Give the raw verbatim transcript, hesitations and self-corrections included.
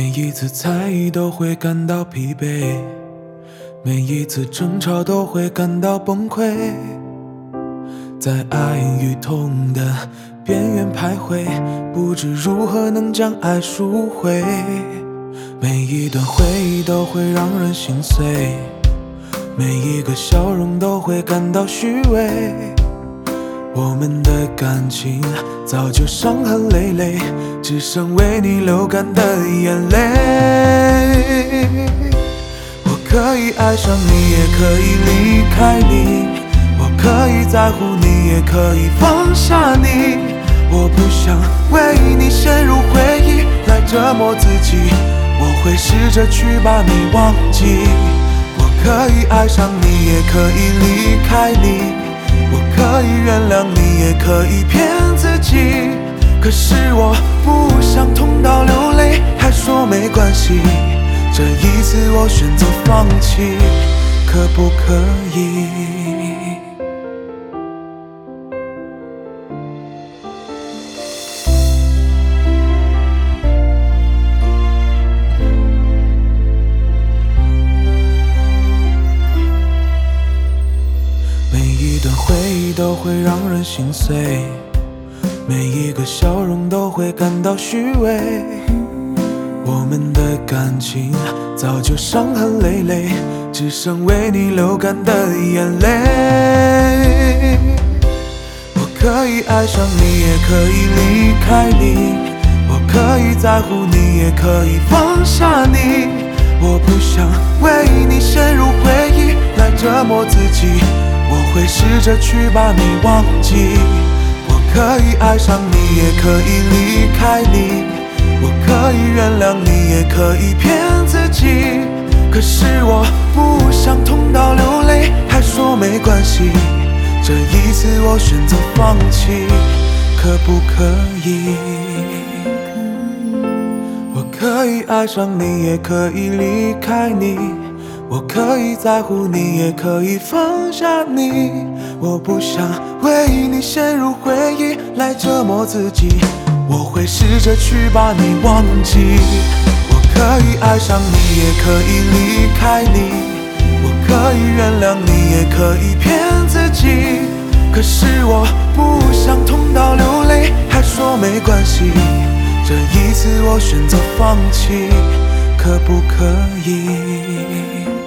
一次猜疑都会感到疲惫，每一次争吵都会感到崩溃，在爱与痛的边缘徘徊，不知如何能将爱赎回。每一段回忆都会让人心碎，每一个笑容都会感到虚伪。我们的感情早就伤痕累累，只剩为你流干的眼泪。我可以爱上你，也可以离开你，我可以在乎你，也可以放下你。我不想为你陷入回忆来折磨自己，我会试着去把你忘记。我可以爱上你，也可以离开你，我可以原谅你，也可以骗自己。可是我不想痛到流泪，还说没关系。这一次我选择放弃，可不可以？每一段回忆都会让人心碎，每一个笑容都会感到虚伪。我们的感情早就伤痕累累，只剩为你流干的眼泪。我可以爱上你，也可以离开你，我可以在乎你，也可以放下你。我不想为你陷入回忆来折磨自己，我会试着去把你忘记。我可以爱上你，也可以离开你，我可以原谅你，也可以骗自己。可是我不想痛到流泪，还说没关系。这一次我选择放弃，可不可以？我可以爱上你，也可以离开你，我可以在乎你，也可以放下你。我不想为你陷入回忆来折磨自己，我会试着去把你忘记。我可以爱上你，也可以离开你，我可以原谅你，也可以骗自己。可是我不想痛到流泪，还说没关系。这一次我选择放弃，可不可以？